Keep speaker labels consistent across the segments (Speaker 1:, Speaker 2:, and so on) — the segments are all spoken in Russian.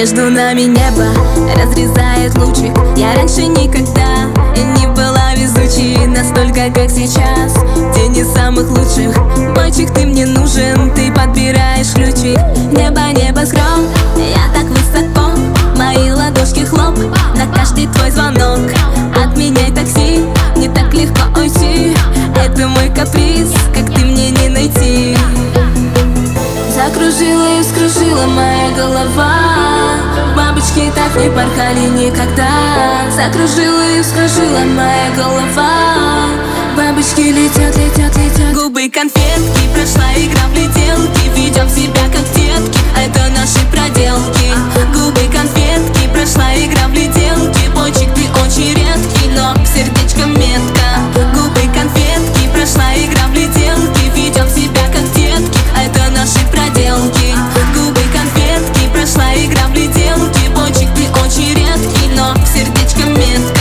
Speaker 1: Между нами небо разрезает лучик. Я раньше никогда не была везучей настолько, как сейчас. День не самых лучших. Мальчик, ты мне нужен, ты подбираешь ключик. Небо, небосклон, я так высоко. Мои ладошки хлоп на каждый твой звонок. Отменяй такси, не так легко уйти. Это мой каприз, как ты мне не найти. Закружила и вскружила моя голова. Бабочки так не порхали никогда. Закружила и вскружила моя голова. Бабочки летят, летят, летят. Губы конфетки, прошла игра в летелки. Ведем себя как детки, это наши проделки. Губы конфетки, прошла игра в летелки. Пончик, ты очень редкий, но сердечко метка. Губы конфетки, прошла игра в летелки. Ведем себя как детки, это наши проделки. Губы конфетки, прошла игра в летелки. Пончик, ты очень редкий, но сердечко метка.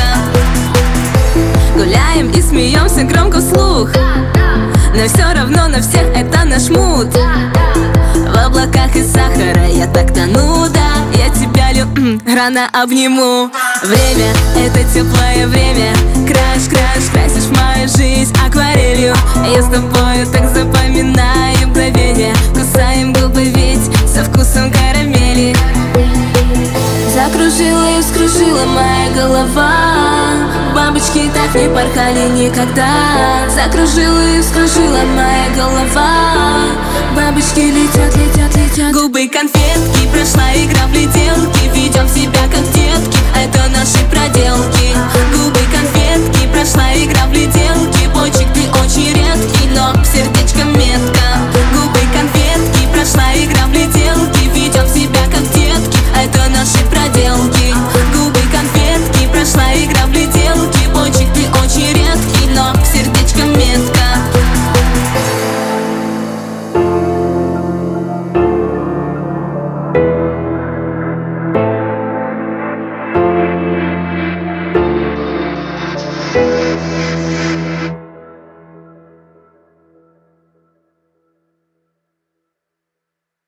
Speaker 1: Гуляем и смеемся громко вслух, но все равно на всех это наш мут. В облаках из сахара я так тону, да. Я тебя рано обниму. Время — это теплое время. Красишь мою жизнь акварелью. Я с тобою так запоминаю мгновения. Кусаем губы ведь со вкусом карамели. Закружила и вскружила моя голова. Бабочки так не порхали никогда. Закружила и вскружила моя голова. Бабочки летят, летят, летят. Губы конфетки, прошла игра в летелки. Ведем себя как детки, это наши